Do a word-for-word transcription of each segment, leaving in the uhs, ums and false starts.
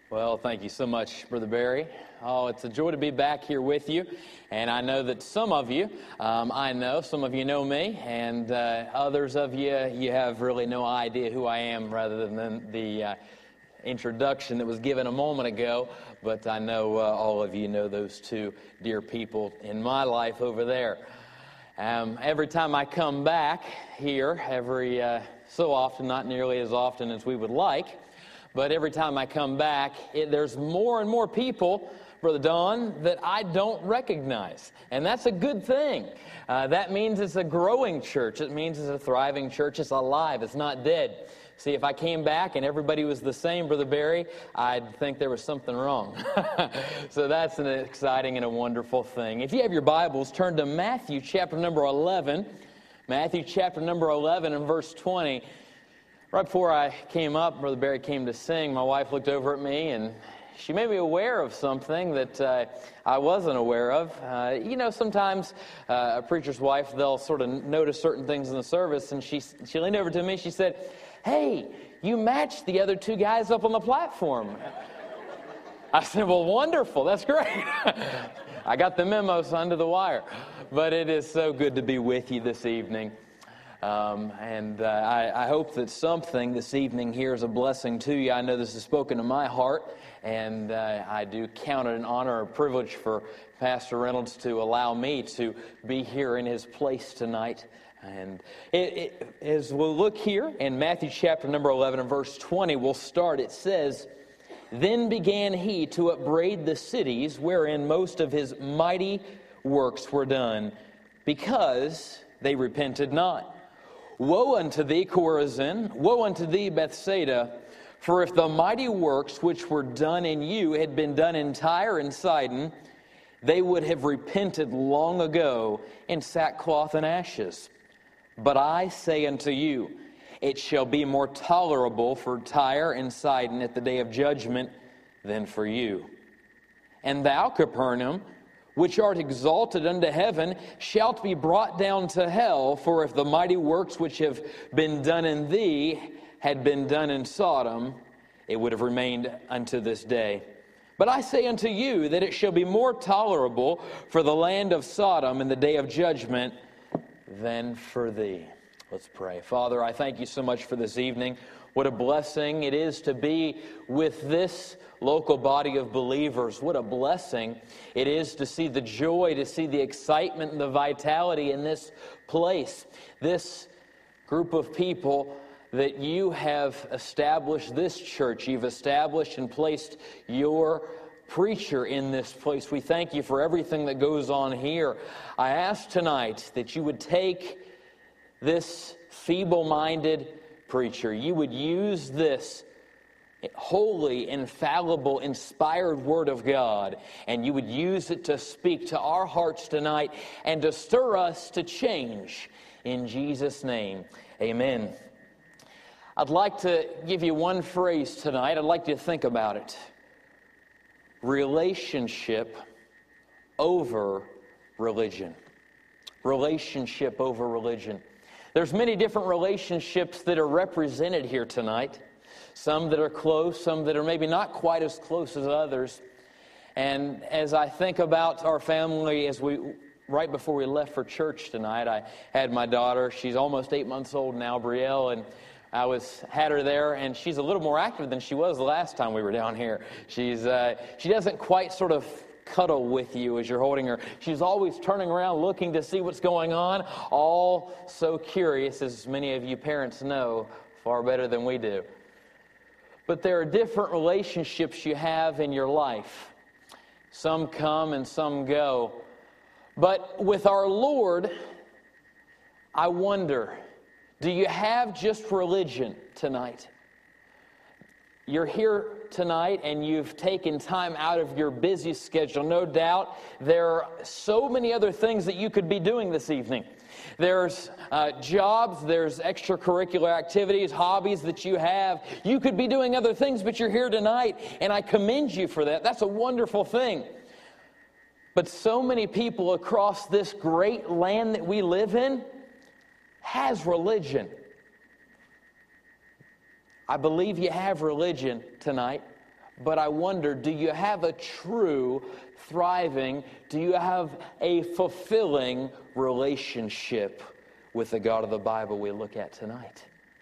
Well, thank you so much, Brother Barry. Oh, it's a joy to be back here with you. And I know that some of you, um, I know, some of you know me, and uh, others of you, you have really no idea who I am rather than the uh, introduction that was given a moment ago. But I know uh, all of you know those two dear people in my life over there. Um, every time I come back here, every uh, so often, not nearly as often as we would like, but every time I come back, it, there's more and more people, Brother Don, that I don't recognize. And that's a good thing. Uh, that means it's a growing church. It means it's a thriving church. It's alive. It's not dead. See, if I came back and everybody was the same, Brother Barry, I'd think there was something wrong. So that's an exciting and a wonderful thing. If you have your Bibles, turn to Matthew chapter number eleven. Matthew chapter number eleven and verse twenty. Right before I came up, Brother Barry came to sing, my wife looked over at me and she made me aware of something that uh, I wasn't aware of. Uh, you know, sometimes uh, a preacher's wife, they'll sort of notice certain things in the service, and she she leaned over to me, she said, "Hey, you matched the other two guys up on the platform." I said, "Well, wonderful, that's great." I got the memo, son, to the wire. But it is so good to be with you this evening. Um, and uh, I, I hope that something this evening here is a blessing to you. I know this is spoken to my heart, and uh, I do count it an honor or privilege for Pastor Reynolds to allow me to be here in his place tonight. And it, it, as we'll look here in Matthew chapter number eleven and verse twenty, we'll start. It says, "Then began he to upbraid the cities wherein most of his mighty works were done, because they repented not. Woe unto thee, Chorazin! Woe unto thee, Bethsaida! For if the mighty works which were done in you had been done in Tyre and Sidon, they would have repented long ago in sackcloth and ashes. But I say unto you, it shall be more tolerable for Tyre and Sidon at the day of judgment than for you. And thou, Capernaum, which art exalted unto heaven, shalt be brought down to hell. For if the mighty works which have been done in thee had been done in Sodom, it would have remained unto this day. But I say unto you that it shall be more tolerable for the land of Sodom in the day of judgment than for thee." Let's pray. Father, I thank you so much for this evening. What a blessing it is to be with this local body of believers. What a blessing it is to see the joy, to see the excitement and the vitality in this place. This group of people that you have established this church. You've established and placed your preacher in this place. We thank you for everything that goes on here. I ask tonight that you would take this feeble-minded preacher. You would use this holy, infallible, inspired Word of God, and you would use it to speak to our hearts tonight and to stir us to change. In Jesus' name, amen. I'd like to give you one phrase tonight. I'd like you to think about it. Relationship over religion. Relationship over religion. There's many different relationships that are represented here tonight. Some that are close, some that are maybe not quite as close as others. And as I think about our family, as we right before we left for church tonight, I had my daughter. She's almost eight months old now, Brielle, and I was had her there, and she's a little more active than she was the last time we were down here. She's uh, she doesn't quite sort of cuddle with you as you're holding her. She's always turning around looking to see what's going on, all so curious, as many of you parents know far better than we do. But there are different relationships you have in your life. Some come and some go. But with our Lord, I wonder, do you have just religion tonight? You're here tonight and you've taken time out of your busy schedule. No doubt there are so many other things that you could be doing this evening. There's uh, jobs, there's extracurricular activities, hobbies that you have. You could be doing other things, but you're here tonight, and I commend you for that. That's a wonderful thing. But so many people across this great land that we live in has religion. I believe you have religion tonight, But I wonder, do you have a true, thriving, do you have a fulfilling relationship with the God of the Bible we look at tonight?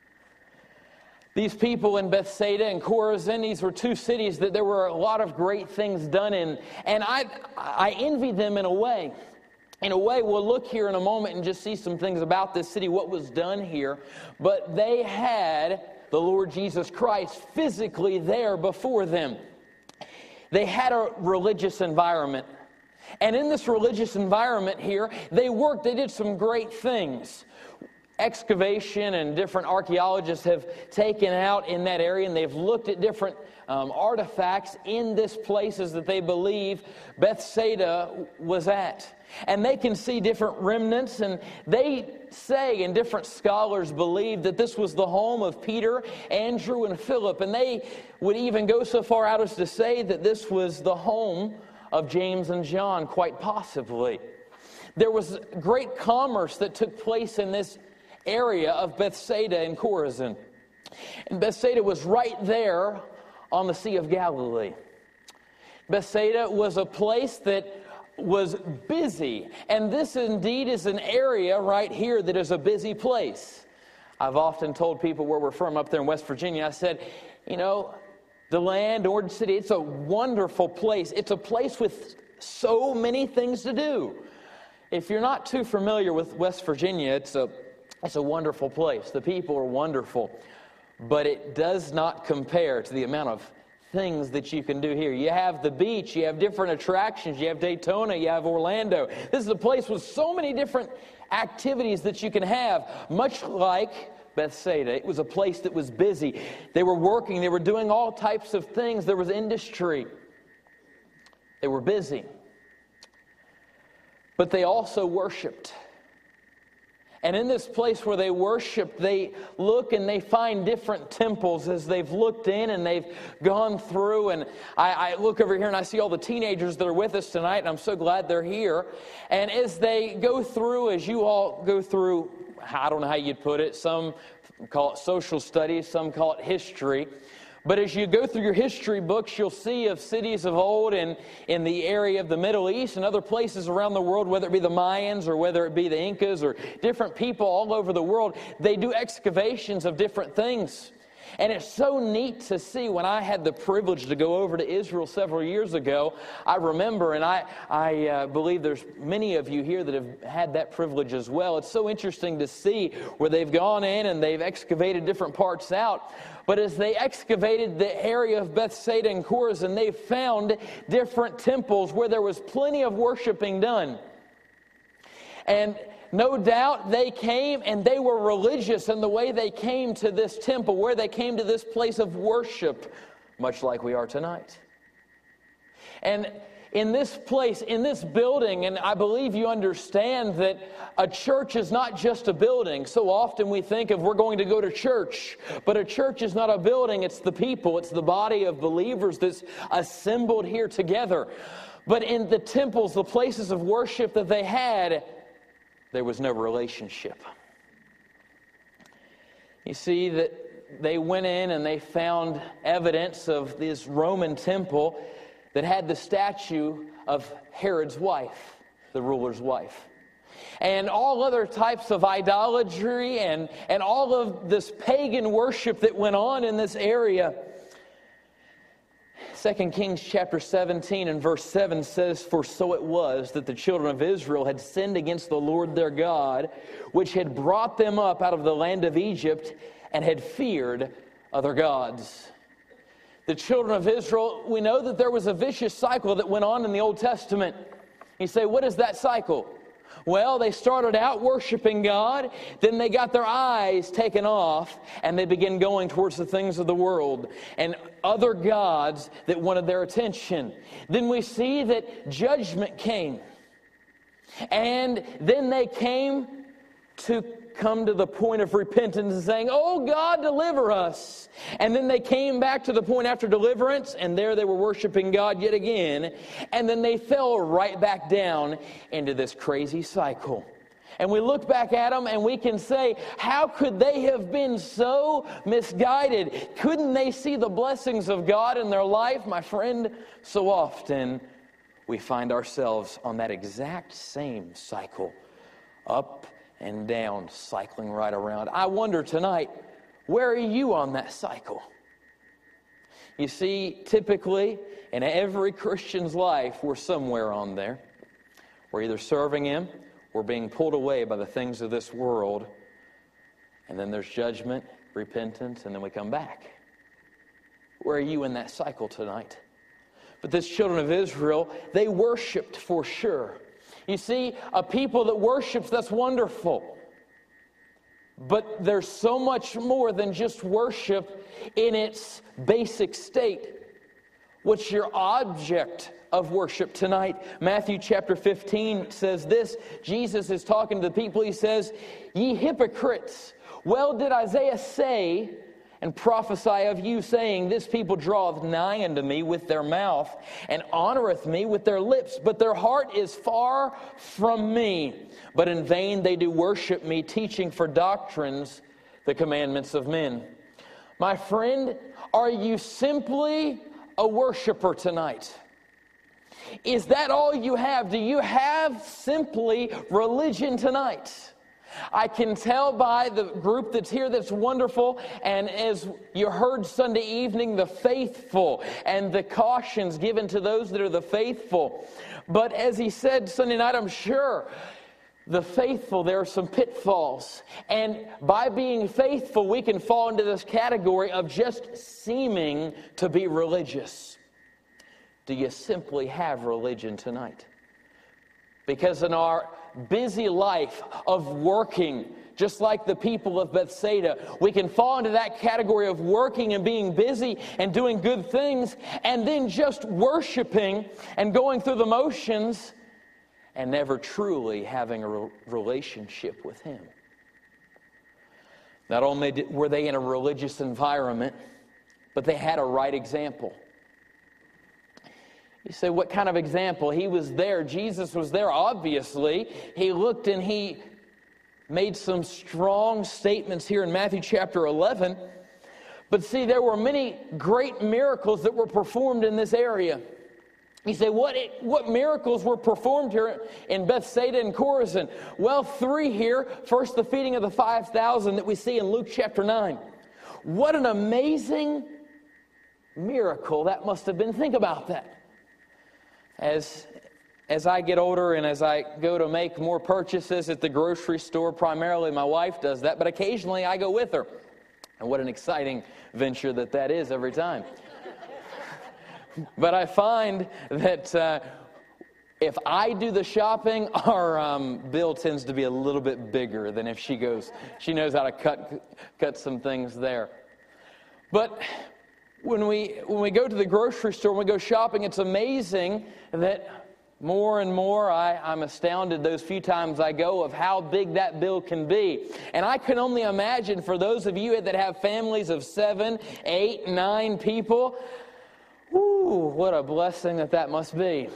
These people in Bethsaida and Chorazin, these were two cities that there were a lot of great things done in. And I, I envy them in a way. In a way, we'll look here in a moment and just see some things about this city, what was done here. But they had the Lord Jesus Christ physically there before them. They had a religious environment. And in this religious environment here, they worked, they did some great things. Excavation and different archaeologists have taken out in that area, and they've looked at different um, artifacts in this places that they believe Bethsaida was at. And they can see different remnants, and they say, and different scholars believe, that this was the home of Peter, Andrew, and Philip. And they would even go so far out as to say that this was the home of James and John, quite possibly. There was great commerce that took place in this area of Bethsaida and Chorazin. And Bethsaida was right there on the Sea of Galilee. Bethsaida was a place that was busy. And this indeed is an area right here that is a busy place. I've often told people where we're from up there in West Virginia, I said, you know, DeLand, Orange City, it's a wonderful place. It's a place with so many things to do. If you're not too familiar with West Virginia, it's a It's a wonderful place. The people are wonderful. But it does not compare to the amount of things that you can do here. You have the beach. You have different attractions. You have Daytona. You have Orlando. This is a place with so many different activities that you can have. Much like Bethsaida. It was a place that was busy. They were working. They were doing all types of things. There was industry. They were busy. But they also worshiped. And in this place where they worship, they look and they find different temples as they've looked in and they've gone through. And I, I look over here and I see all the teenagers that are with us tonight, and I'm so glad they're here. And as they go through, as you all go through, I don't know how you'd put it, some call it social studies, some call it history. But as you go through your history books, you'll see of cities of old in, in the area of the Middle East and other places around the world, whether it be the Mayans or whether it be the Incas or different people all over the world, they do excavations of different things. And it's so neat to see. When I had the privilege to go over to Israel several years ago, I remember, and I, I uh, believe there's many of you here that have had that privilege as well. It's so interesting to see where they've gone in and they've excavated different parts out. But as they excavated the area of Bethsaida and Chorazin, they found different temples where there was plenty of worshiping done. And no doubt they came and they were religious in the way they came to this temple, where they came to this place of worship, much like we are tonight. And in this place, in this building, and I believe you understand that a church is not just a building. So often we think of we're going to go to church, but a church is not a building, it's the people, it's the body of believers that's assembled here together. But in the temples, the places of worship that they had, there was no relationship. You see that they went in and they found evidence of this Roman temple that had the statue of Herod's wife, the ruler's wife. And all other types of idolatry and, and all of this pagan worship that went on in this area. Second Kings chapter seventeen and verse seven says, "For so it was that the children of Israel had sinned against the Lord their God, which had brought them up out of the land of Egypt, and had feared other gods." The children of Israel, we know that there was a vicious cycle that went on in the Old Testament. You say, what is that cycle? Well, they started out worshiping God, then they got their eyes taken off, and they began going towards the things of the world and other gods that wanted their attention. Then we see that judgment came. And then they came to come to the point of repentance and saying, "Oh God, deliver us." And then they came back to the point after deliverance, and there they were worshiping God yet again. And then they fell right back down into this crazy cycle. And we look back at them and we can say, how could they have been so misguided? Couldn't they see the blessings of God in their life? My friend, so often we find ourselves on that exact same cycle, up and down, cycling right around. I wonder tonight, where are you on that cycle? You see, typically, in every Christian's life, we're somewhere on there. We're either serving Him, we're being pulled away by the things of this world, and then there's judgment, repentance, and then we come back. Where are you in that cycle tonight? But this children of Israel, they worshiped for sure. You see, a people that worships, that's wonderful. But there's so much more than just worship in its basic state. What's your object of worship tonight? Matthew chapter fifteen says this. Jesus is talking to the people. He says, "Ye hypocrites, well did Isaiah say and prophesy of you, saying, This people draweth nigh unto me with their mouth, and honoreth me with their lips, but their heart is far from me. But in vain they do worship me, teaching for doctrines the commandments of men." My friend, are you simply a worshiper tonight? Is that all you have? Do you have simply religion tonight? I can tell by the group that's here that's wonderful, and as you heard Sunday evening, the faithful and the cautions given to those that are the faithful. But as he said Sunday night, I'm sure the faithful, there are some pitfalls. And by being faithful, we can fall into this category of just seeming to be religious. Do you simply have religion tonight? Because in our busy life of working, just like the people of Bethsaida, we can fall into that category of working and being busy and doing good things, and then just worshiping and going through the motions and never truly having a re- relationship with Him. Not only did, were they in a religious environment, but they had a right example. You say, what kind of example? He was there. Jesus was there, obviously. He looked and he made some strong statements here in Matthew chapter eleven. But see, there were many great miracles that were performed in this area. You say, what, it, what miracles were performed here in Bethsaida and Chorazin? Well, three here. First, the feeding of the five thousand that we see in Luke chapter nine. What an amazing miracle that must have been. Think about that. As, as I get older and as I go to make more purchases at the grocery store, primarily my wife does that, but occasionally I go with her. And what an exciting venture that that is every time. But I find that uh, if I do the shopping, our um, bill tends to be a little bit bigger than if she goes. She knows how to cut cut some things there. But when we when we go to the grocery store, when we go shopping, it's amazing that more and more I, I'm astounded those few times I go of how big that bill can be. And I can only imagine for those of you that have families of seven, eight, nine people, Ooh, what a blessing that that must be.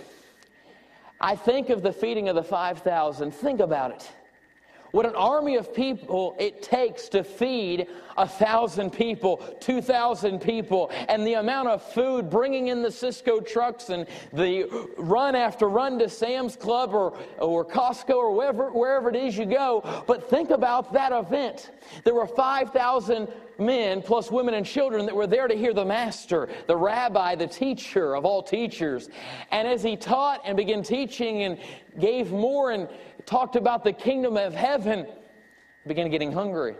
I think of the feeding of the five thousand. Think about it. What an army of people it takes to feed a thousand people, two thousand people, and the amount of food, bringing in the Cisco trucks and the run after run to Sam's Club or, or Costco or wherever, wherever it is you go. But think about that event. There were five thousand men plus women and children that were there to hear the master, the rabbi, the teacher of all teachers. And as he taught and began teaching and gave more and talked about the kingdom of heaven, began getting hungry.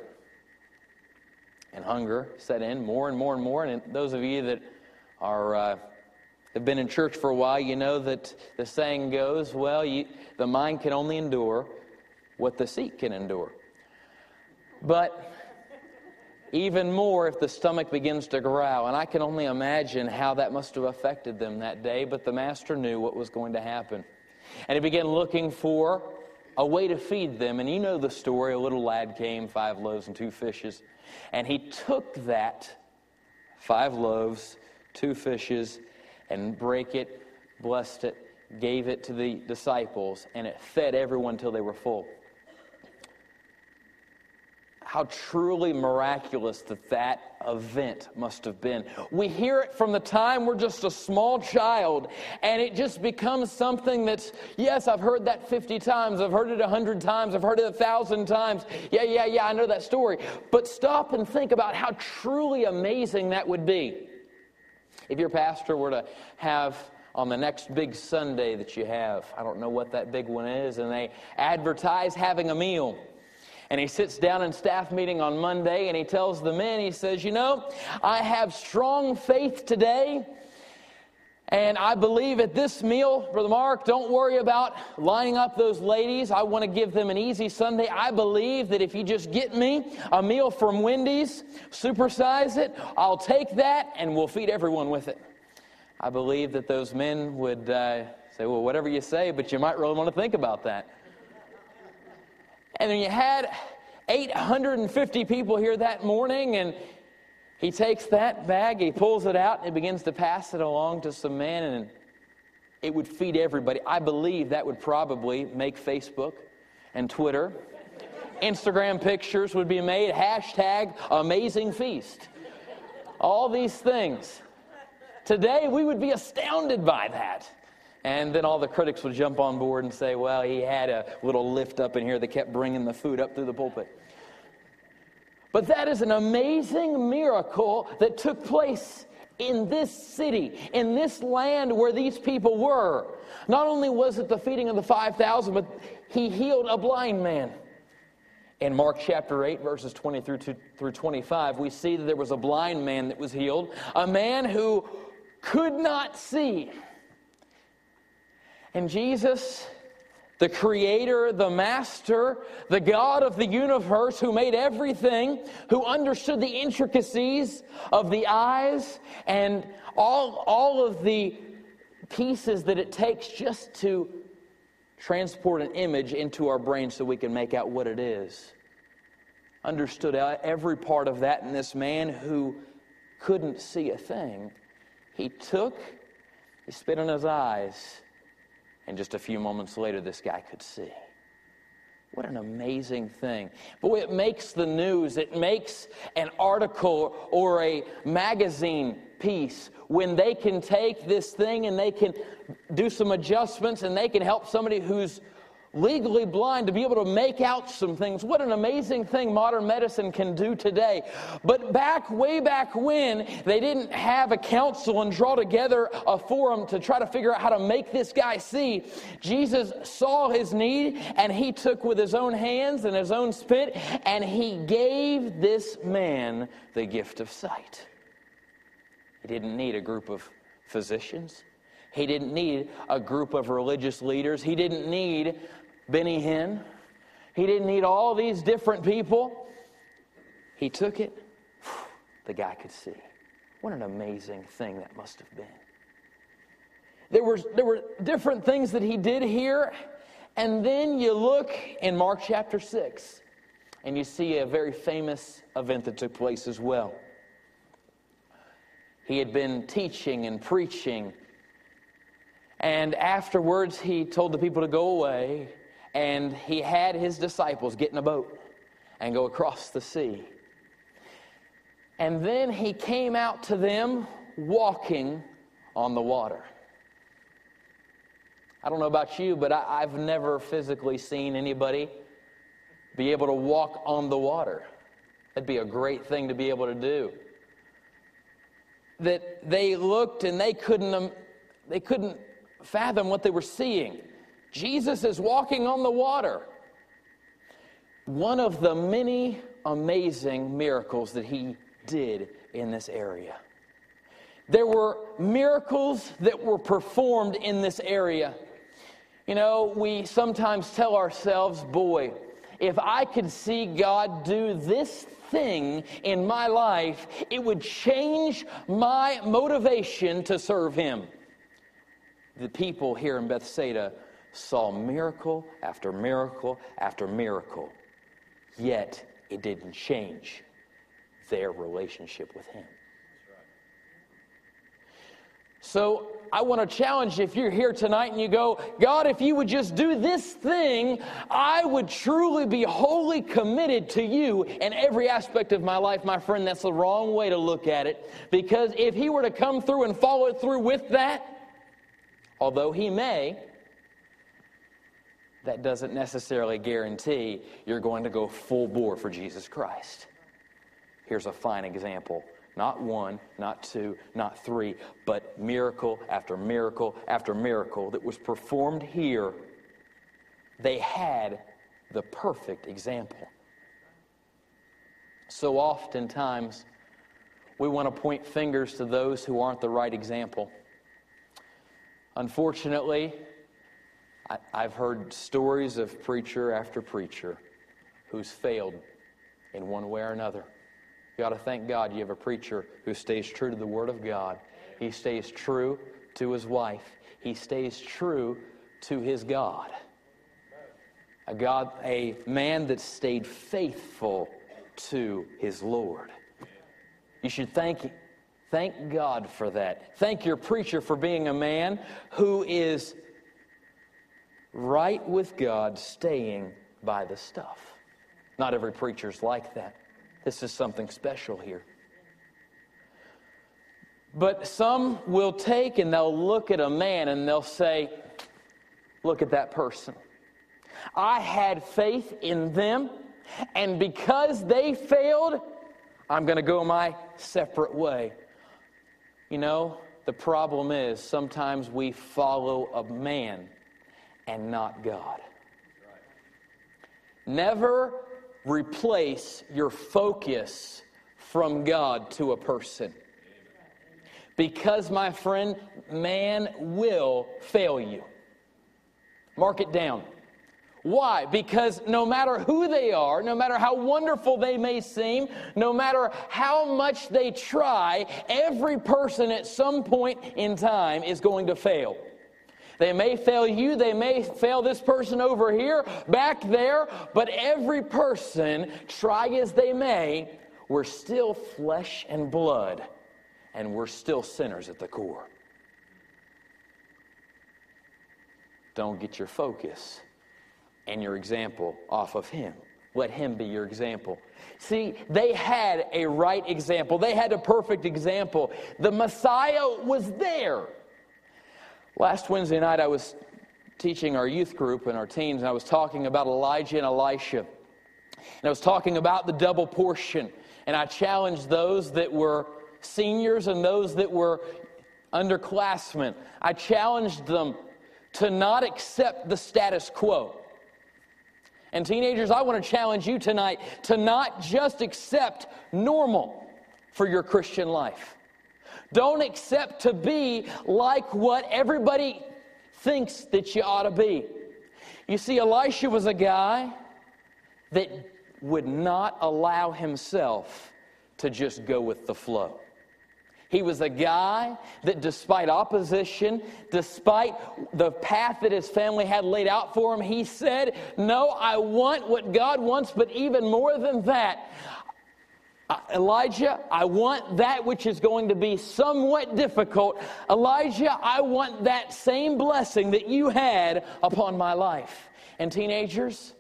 And hunger set in more and more and more. And those of you that are uh, have been in church for a while, you know that the saying goes, well, you, the mind can only endure what the seat can endure. But even more if the stomach begins to growl. And I can only imagine how that must have affected them that day. But the master knew what was going to happen. And he began looking for a way to feed them. And you know the story. A little lad came, five loaves and two fishes. And he took that five loaves, two fishes, and break it, blessed it, gave it to the disciples, and it fed everyone till they were full. how truly miraculous that that event must have been. We hear it from the time we're just a small child, and it just becomes something that's, yes, I've heard that fifty times, I've heard it a hundred times, I've heard it a thousand times. Yeah, yeah, yeah, I know that story. But stop and think about how truly amazing that would be. If your pastor were to have on the next big Sunday that you have, I don't know what that big one is, and they advertise having a meal. And he sits down in staff meeting on Monday and he tells the men, he says, you know, I have strong faith today. And I believe at this meal, Brother Mark, don't worry about lining up those ladies. I want to give them an easy Sunday. I believe that if you just get me a meal from Wendy's, supersize it, I'll take that and we'll feed everyone with it. I believe that those men would uh, say, well, whatever you say, but you might really want to think about that. And then you had eight hundred fifty people here that morning, and he takes that bag, he pulls it out, and he begins to pass it along to some men, and it would feed everybody. I believe that would probably make Facebook and Twitter. Instagram pictures would be made, hashtag amazing feast. All these things. Today, we would be astounded by that. And then all the critics would jump on board and say, well, he had a little lift up in here that kept bringing the food up through the pulpit. But that is an amazing miracle that took place in this city, in this land where these people were. Not only was it the feeding of the five thousand, but he healed a blind man. In Mark chapter eight, verses twenty through twenty-five, we see that there was a blind man that was healed, a man who could not see. And Jesus, the Creator, the Master, the God of the universe who made everything, who understood the intricacies of the eyes and all, all of the pieces that it takes just to transport an image into our brain so we can make out what it is. Understood every part of that in this man who couldn't see a thing. He took, he spit on his eyes, and just a few moments later, this guy could see. What an amazing thing. Boy, it makes the news. It makes an article or a magazine piece when they can take this thing and they can do some adjustments and they can help somebody who's legally blind to be able to make out some things. What an amazing thing modern medicine can do today. But back, way back when, they didn't have a council and draw together a forum to try to figure out how to make this guy see. Jesus saw his need, and he took with his own hands and his own spit, and he gave this man the gift of sight. He didn't need a group of physicians. He didn't need a group of religious leaders. He didn't need Benny Hinn. He didn't need all these different people. He took it. The guy could see. What an amazing thing that must have been. There were, there were different things that he did here. And then you look in Mark chapter six, and you see a very famous event that took place as well. He had been teaching and preaching. And afterwards, he told the people to go away, and he had his disciples get in a boat and go across the sea. And then he came out to them walking on the water. I don't know about you, but I, I've never physically seen anybody be able to walk on the water. That'd be a great thing to be able to do. That they looked and they couldn't, um, they couldn't fathom what they were seeing. Jesus is walking on the water. One of the many amazing miracles that he did in this area. There were miracles that were performed in this area. You know, we sometimes tell ourselves, boy, if I could see God do this thing in my life, it would change my motivation to serve him. The people here in Bethsaida saw miracle after miracle after miracle, yet it didn't change their relationship with him. So I want to challenge you, if you're here tonight and you go, God, if you would just do this thing, I would truly be wholly committed to you in every aspect of my life. My friend, that's the wrong way to look at it. Because if he were to come through and follow through with that, although he may, that doesn't necessarily guarantee you're going to go full bore for Jesus Christ. Here's a fine example. Not one, not two, not three, but miracle after miracle after miracle that was performed here. They had the perfect example. So oftentimes, we want to point fingers to those who aren't the right example. Unfortunately, I, I've heard stories of preacher after preacher who's failed in one way or another. You ought to thank God you have a preacher who stays true to the Word of God. He stays true to his wife. He stays true to his God. A God, a man that stayed faithful to his Lord. You should thank, thank God for that. Thank your preacher for being a man who is right with God, staying by the stuff. Not every preacher's like that. This is something special here. But some will take and they'll look at a man and they'll say, look at that person. I had faith in them, and because they failed, I'm going to go my separate way. You know, the problem is sometimes we follow a man and not God. Never replace your focus from God to a person. Because, my friend, man will fail you. Mark it down. Why? Because no matter who they are, no matter how wonderful they may seem, no matter how much they try, every person at some point in time is going to fail. They may fail you, they may fail this person over here, back there, but every person, try as they may, we're still flesh and blood, and we're still sinners at the core. Don't get your focus and your example off of him. Let him be your example. See, they had a right example. They had a perfect example. The Messiah was there. Last Wednesday night, I was teaching our youth group and our teens, and I was talking about Elijah and Elisha. And I was talking about the double portion. And I challenged those that were seniors and those that were underclassmen. I challenged them to not accept the status quo. And teenagers, I want to challenge you tonight to not just accept normal for your Christian life. Don't accept to be like what everybody thinks that you ought to be. You see, Elisha was a guy that would not allow himself to just go with the flow. He was a guy that despite opposition, despite the path that his family had laid out for him, he said, no, I want what God wants, but even more than that, Elijah, I want that which is going to be somewhat difficult. Elijah, I want that same blessing that you had upon my life. And teenagers,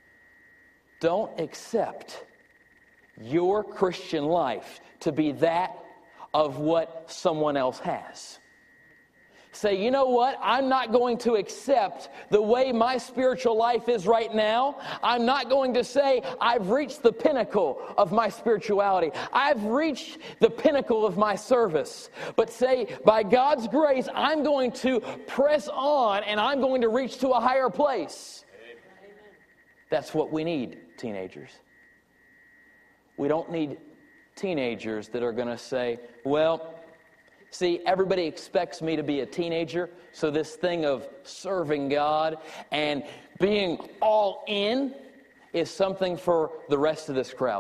don't accept your Christian life to be that of what someone else has. Say, you know what? I'm not going to accept the way my spiritual life is right now. I'm not going to say I've reached the pinnacle of my spirituality. I've reached the pinnacle of my service. But say, by God's grace, I'm going to press on and I'm going to reach to a higher place. Amen. That's what we need, teenagers. We don't need teenagers that are going to say, well, see, everybody expects me to be a teenager, so this thing of serving God and being all in is something for the rest of this crowd.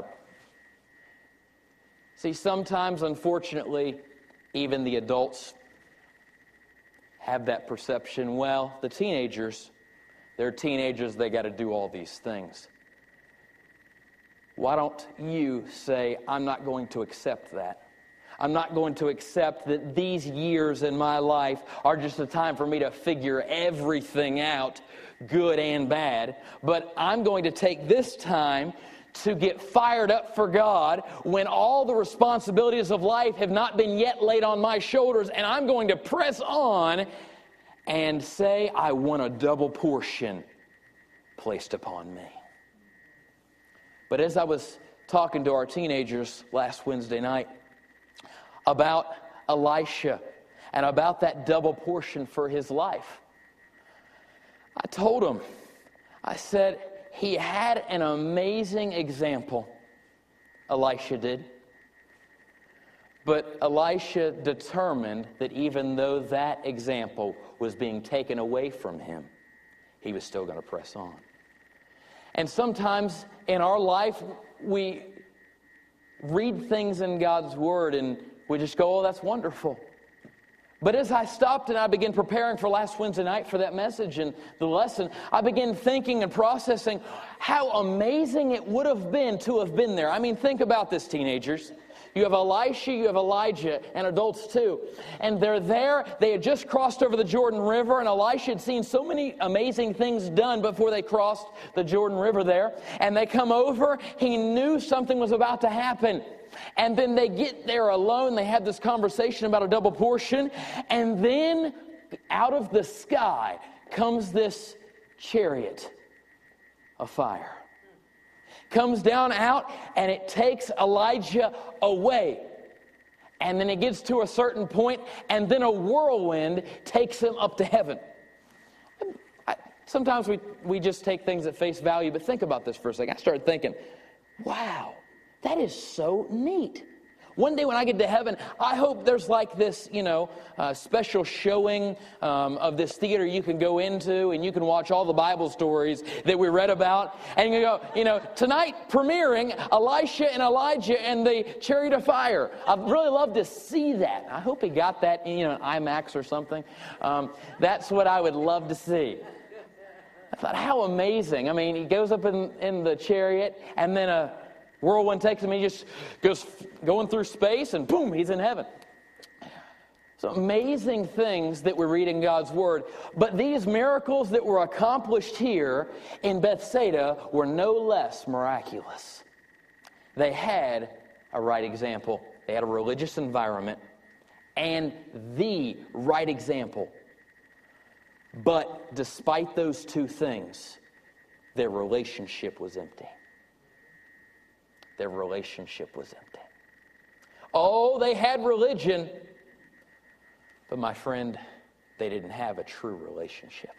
See, sometimes, unfortunately, even the adults have that perception. Well, the teenagers, they're teenagers, they got to do all these things. Why don't you say, I'm not going to accept that? I'm not going to accept that these years in my life are just a time for me to figure everything out, good and bad. But I'm going to take this time to get fired up for God when all the responsibilities of life have not been yet laid on my shoulders. And I'm going to press on and say, I want a double portion placed upon me. But as I was talking to our teenagers last Wednesday night about Elisha and about that double portion for his life, I told them, I said, he had an amazing example, Elisha did. But Elisha determined that even though that example was being taken away from him, he was still going to press on. And sometimes in our life, we read things in God's Word and we just go, oh, that's wonderful. But as I stopped and I began preparing for last Wednesday night for that message and the lesson, I began thinking and processing how amazing it would have been to have been there. I mean, think about this, teenagers. You have Elisha, you have Elijah, and adults too. And they're there. They had just crossed over the Jordan River, and Elisha had seen so many amazing things done before they crossed the Jordan River there. And they come over. He knew something was about to happen. And then they get there alone. They have this conversation about a double portion. And then out of the sky comes this chariot of fire. Comes down out, and it takes Elijah away. And then it gets to a certain point, and then a whirlwind takes him up to heaven. I, sometimes we, we just take things at face value, but think about this for a second. I started thinking, wow, that is so neat. One day when I get to heaven, I hope there's like this, you know, uh, special showing um, of this theater you can go into and you can watch all the Bible stories that we read about. And you go, you know, tonight premiering Elisha and Elijah and the chariot of fire. I'd really love to see that. I hope he got that in, you know, an IMAX or something. Um, that's what I would love to see. I thought, how amazing. I mean, he goes up in, in the chariot and then a whirlwind takes him, he just goes going through space, and boom, he's in heaven. So amazing things that we read in God's Word. But these miracles that were accomplished here in Bethsaida were no less miraculous. They had a right example. They had a religious environment and the right example. But despite those two things, their relationship was empty. Their relationship was empty. Oh, they had religion, but my friend, they didn't have a true relationship.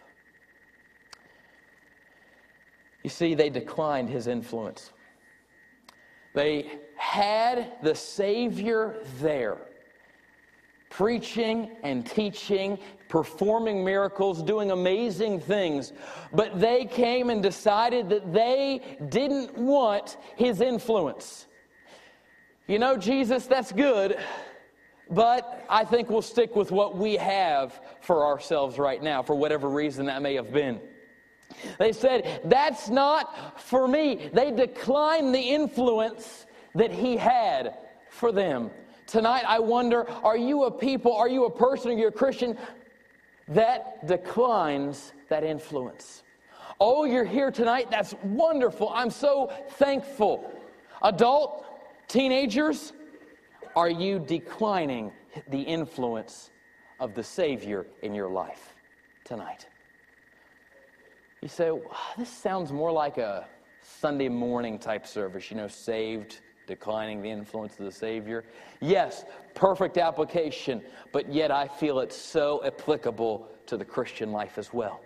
You see, they declined his influence. They had the Savior there, preaching and teaching, performing miracles, doing amazing things. But they came and decided that they didn't want his influence. You know, Jesus, that's good, but I think we'll stick with what we have for ourselves right now, for whatever reason that may have been. They said, that's not for me. They declined the influence that he had for them. Tonight, I wonder, are you a people, are you a person, are you a Christian that declines that influence? Oh, you're here tonight. That's wonderful. I'm so thankful. Adult, teenagers, are you declining the influence of the Savior in your life tonight? You say, wow, this sounds more like a Sunday morning type service, you know, saved, declining the influence of the Savior. Yes, perfect application, but yet I feel it's so applicable to the Christian life as well.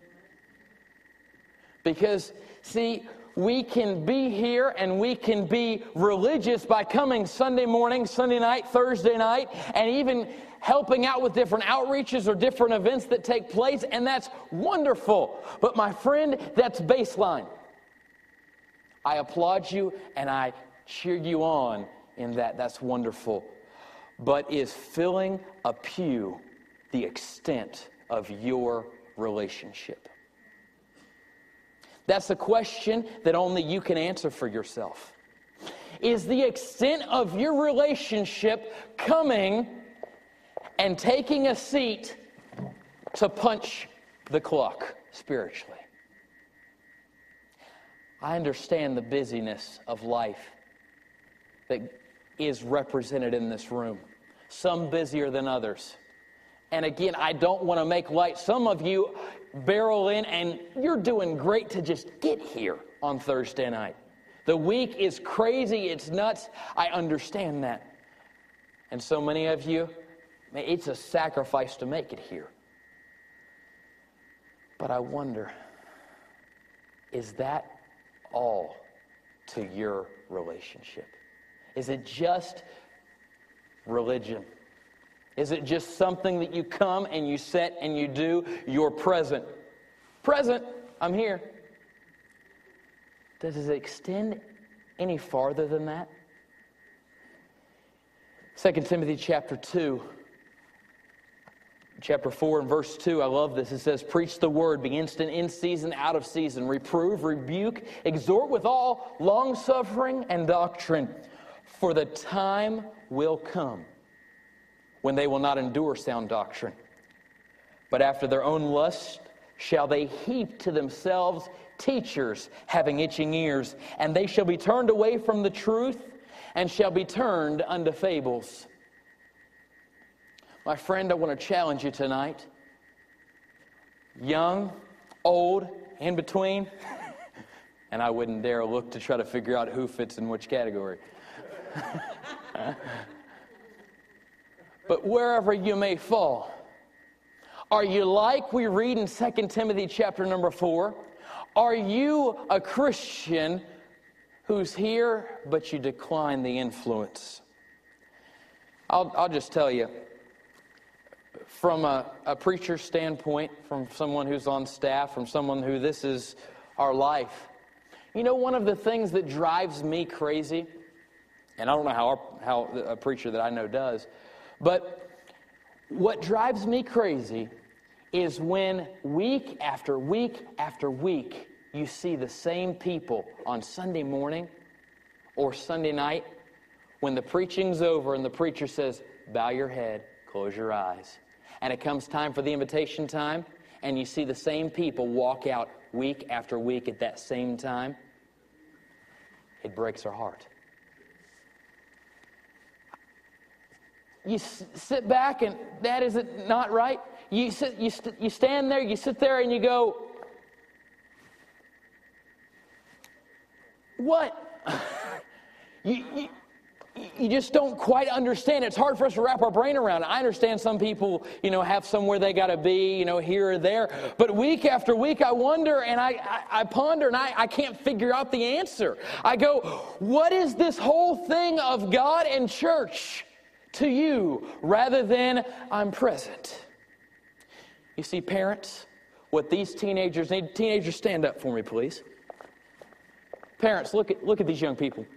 Because, see, we can be here and we can be religious by coming Sunday morning, Sunday night, Thursday night, and even helping out with different outreaches or different events that take place, and that's wonderful. But my friend, that's baseline. I applaud you and I cheer you on in that. That's wonderful. But is filling a pew the extent of your relationship? That's a question that only you can answer for yourself. is the extent of your relationship coming and taking a seat to punch the clock spiritually. I understand the busyness of life that is represented in this room. Some busier than others. And again, I don't want to make light. Some of you barrel in and you're doing great to just get here on Thursday night. The week is crazy. It's nuts. I understand that. And so many of you, it's a sacrifice to make it here. But I wonder, is that all to your relationship? Is it just religion? Is it just something that you come and you sit and you do? You're present. Present, I'm here. Does it extend any farther than that? Second Timothy chapter two. Chapter four and verse two, I love this. It says, preach the word, be instant in season, out of season. Reprove, rebuke, exhort with all long-suffering and doctrine. For the time will come when they will not endure sound doctrine. But after their own lust shall they heap to themselves teachers having itching ears. And they shall be turned away from the truth and shall be turned unto fables. My friend, I want to challenge you tonight. Young, old, in between. And I wouldn't dare look to try to figure out who fits in which category. But wherever you may fall, are you like we read in Second Timothy chapter number four? Are you a Christian who's here, but you decline the influence? I'll, I'll just tell you, from a, a preacher's standpoint, from someone who's on staff, from someone who this is our life, you know, one of the things that drives me crazy, and I don't know how, our, how a preacher that I know does, but what drives me crazy is when week after week after week you see the same people on Sunday morning or Sunday night when the preaching's over and the preacher says, bow your head, close your eyes. And it comes time for the invitation time, and you see the same people walk out week after week at that same time. It breaks our heart. You s- sit back and that is it not right? You sit, you st- you stand there, you sit there and you go, what? you, you You just don't quite understand. It's hard for us to wrap our brain around it. I understand some people, you know, have somewhere they got to be, you know, here or there. But week after week, I wonder and I, I, I ponder and I, I can't figure out the answer. I go, what is this whole thing of God and church to you rather than I'm present? You see, parents, what these teenagers need, teenagers, stand up for me, please. Parents, look at look at these young people.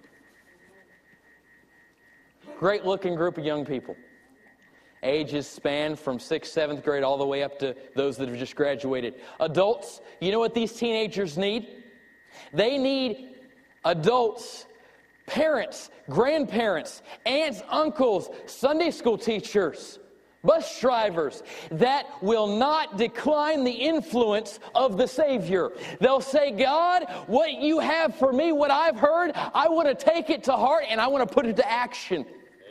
Great looking group of young people. Ages span from sixth, seventh grade all the way up to those that have just graduated. Adults, you know what these teenagers need? They need adults, parents, grandparents, aunts, uncles, Sunday school teachers, bus drivers that will not decline the influence of the Savior. They'll say, God, what you have for me, what I've heard, I want to take it to heart and I want to put it to action.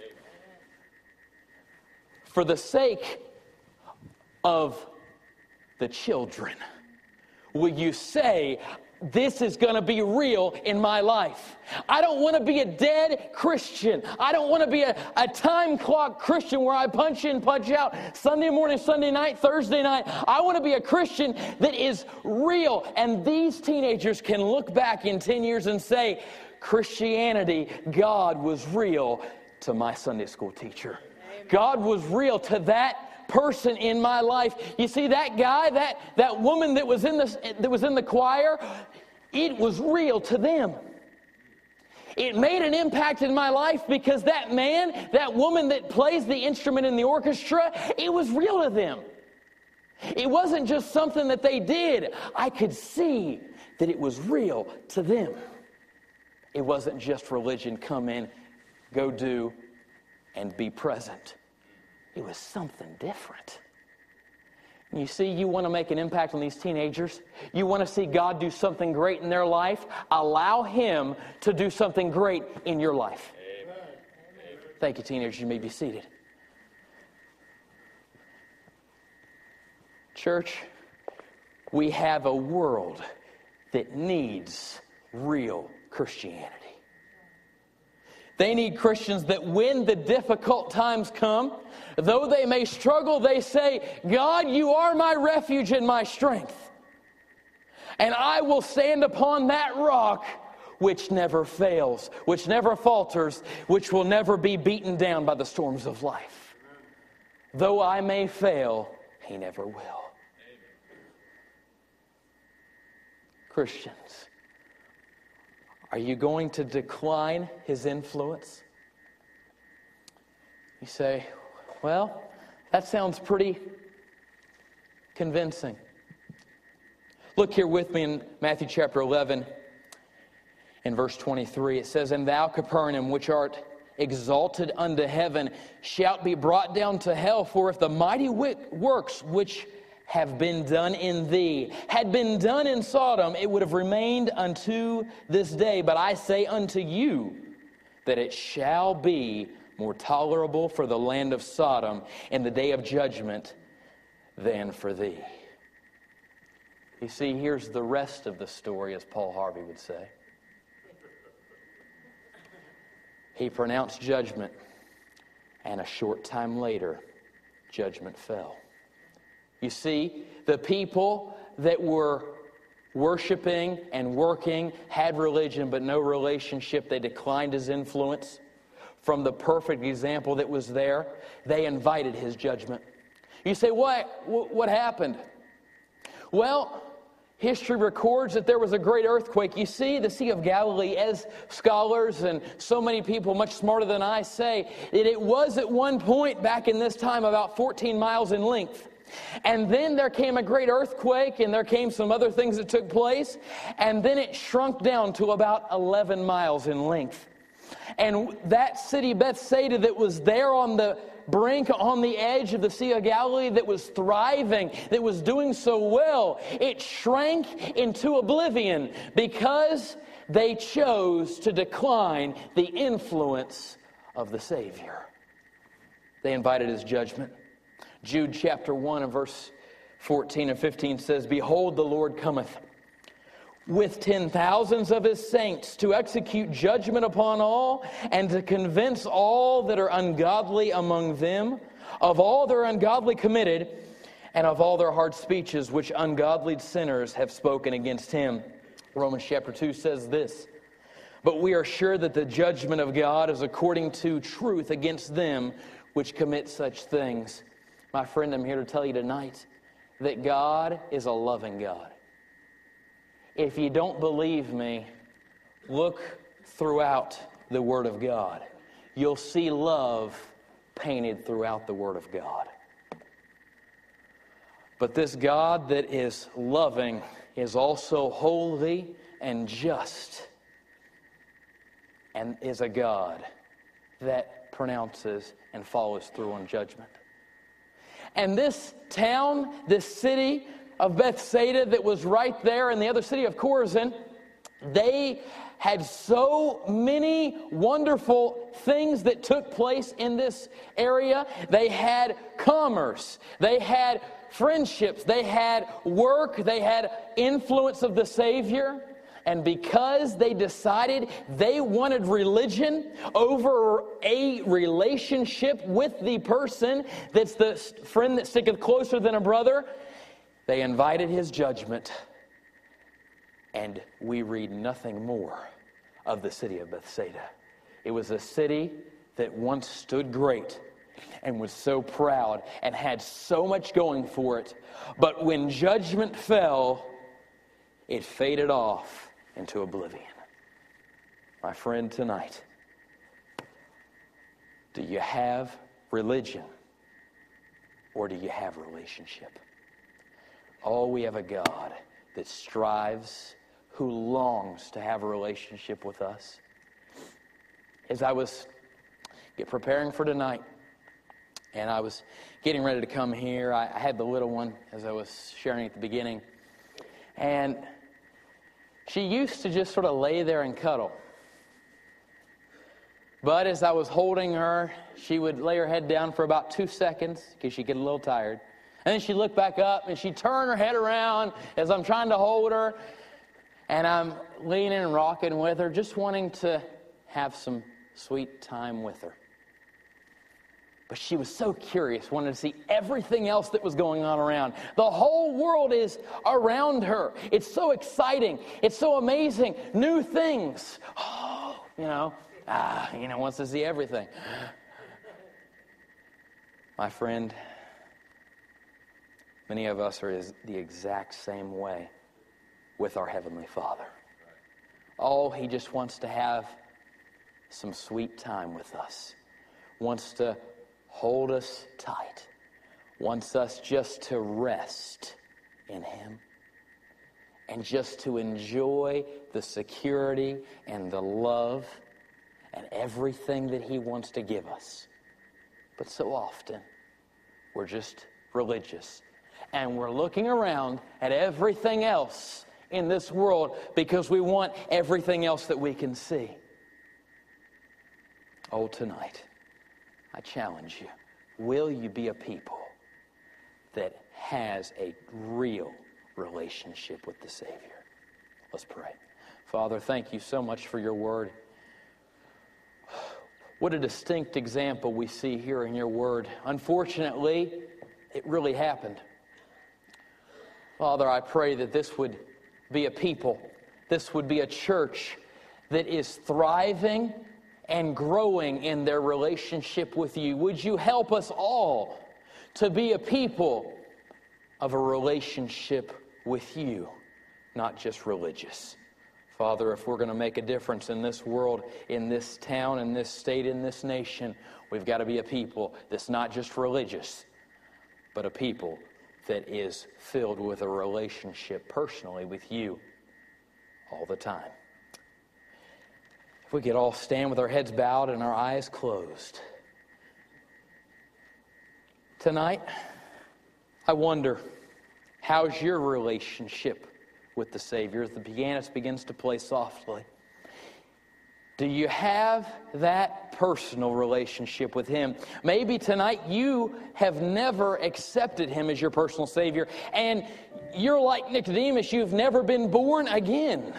For the sake of the children, will you say, this is going to be real in my life? I don't want to be a dead Christian. I don't want to be a, a time clock Christian where I punch in, punch out, Sunday morning, Sunday night, Thursday night. I want to be a Christian that is real. And these teenagers can look back in ten years and say, Christianity, God was real to my Sunday school teacher. God was real to that person in my life. You see, that guy, that, that woman that was in the, that was in the choir, it was real to them. It made an impact in my life because that man, that woman that plays the instrument in the orchestra, it was real to them. It wasn't just something that they did. I could see that it was real to them. It wasn't just religion, come in, go do, and be present. It was something different. You see, you want to make an impact on these teenagers. You want to see God do something great in their life. Allow Him to do something great in your life. Amen. Thank you, teenagers. You may be seated. Church, we have a world that needs real Christianity. They need Christians that when the difficult times come, though they may struggle, they say, God, you are my refuge and my strength. And I will stand upon that rock which never fails, which never falters, which will never be beaten down by the storms of life. Though I may fail, He never will. Christians, are you going to decline His influence? You say, well, that sounds pretty convincing. Look here with me in Matthew chapter eleven, in verse twenty-three. It says, And thou, Capernaum, which art exalted unto heaven, shalt be brought down to hell. For if the mighty works which have been done in thee had been done in Sodom, it would have remained unto this day. But I say unto you that it shall be more tolerable for the land of Sodom in the day of judgment than for thee. You see, here's the rest of the story, as Paul Harvey would say. He pronounced judgment, and a short time later, judgment fell. You see, the people that were worshiping and working had religion but no relationship. They declined His influence. From the perfect example that was there, they invited His judgment. You say, what? What happened? Well, history records that there was a great earthquake. You see, the Sea of Galilee, as scholars and so many people much smarter than I say, that it was at one point back in this time about fourteen miles in length. And then there came a great earthquake, and there came some other things that took place, and then it shrunk down to about eleven miles in length. And that city, Bethsaida, that was there on the brink, on the edge of the Sea of Galilee, that was thriving, that was doing so well, it shrank into oblivion because they chose to decline the influence of the Savior. They invited His judgment. Jude chapter one and verse fourteen and fifteen says, Behold, the Lord cometh with ten thousands of His saints to execute judgment upon all and to convince all that are ungodly among them of all their ungodly committed and of all their hard speeches which ungodly sinners have spoken against Him. Romans chapter two says this, But we are sure that the judgment of God is according to truth against them which commit such things. My friend, I'm here to tell you tonight that God is a loving God. If you don't believe me, look throughout the Word of God. You'll see love painted throughout the Word of God. But this God that is loving is also holy and just, and is a God that pronounces and follows through on judgment. And this town, this city of Bethsaida that was right there in the other city of Chorazin, they had so many wonderful things that took place in this area. They had commerce, they had friendships, they had work, they had influence of the Savior. And because they decided they wanted religion over a relationship with the person that's the friend that sticketh closer than a brother, they invited His judgment. And we read nothing more of the city of Bethsaida. It was a city that once stood great and was so proud and had so much going for it. But when judgment fell, it faded off into oblivion. My friend, tonight, do you have religion or do you have relationship? Oh, we have a God that strives, who longs to have a relationship with us. As I was get preparing for tonight, and I was getting ready to come here, I, I had the little one, as I was sharing at the beginning, and she used to just sort of lay there and cuddle. But as I was holding her, she would lay her head down for about two seconds because she'd get a little tired. And then she'd look back up and she'd turn her head around as I'm trying to hold her. And I'm leaning and rocking with her, just wanting to have some sweet time with her. But she was so curious, wanted to see everything else that was going on around. The whole world is around her. It's so exciting. It's so amazing. New things. Oh, you know, ah, you know, wants to see everything. My friend, many of us are the exact same way with our Heavenly Father. Oh, He just wants to have some sweet time with us. Wants to hold us tight. Wants us just to rest in Him. And just to enjoy the security and the love and everything that He wants to give us. But so often, we're just religious. And we're looking around at everything else in this world because we want everything else that we can see. Oh, tonight, I challenge you. Will you be a people that has a real relationship with the Savior? Let's pray. Father, thank you so much for your word. What a distinct example we see here in your word. Unfortunately, it really happened. Father, I pray that this would be a people, this would be a church that is thriving and growing in their relationship with you. Would you help us all to be a people of a relationship with you, not just religious? Father, if we're going to make a difference in this world, in this town, in this state, in this nation, we've got to be a people that's not just religious, but a people that is filled with a relationship personally with you all the time. If we could all stand with our heads bowed and our eyes closed. Tonight, I wonder, how's your relationship with the Savior? As the pianist begins to play softly, do you have that personal relationship with Him? Maybe tonight you have never accepted Him as your personal Savior, and you're like Nicodemus, you've never been born again.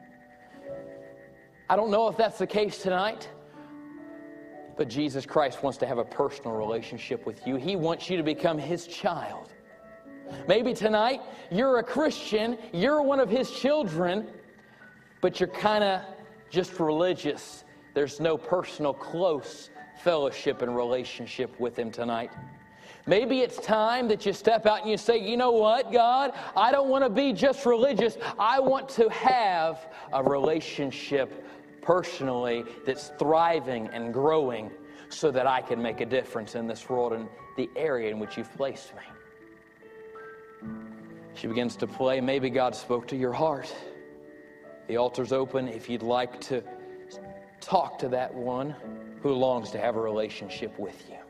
I don't know if that's the case tonight, but Jesus Christ wants to have a personal relationship with you. He wants you to become His child. Maybe tonight you're a Christian, you're one of His children, but you're kind of just religious. There's no personal, close fellowship and relationship with Him tonight. Maybe it's time that you step out and you say, you know what, God, I don't want to be just religious. I want to have a relationship personally that's thriving and growing so that I can make a difference in this world and the area in which You've placed me. She begins to play. Maybe God spoke to your heart. The altar's open if you'd like to talk to that one who longs to have a relationship with you.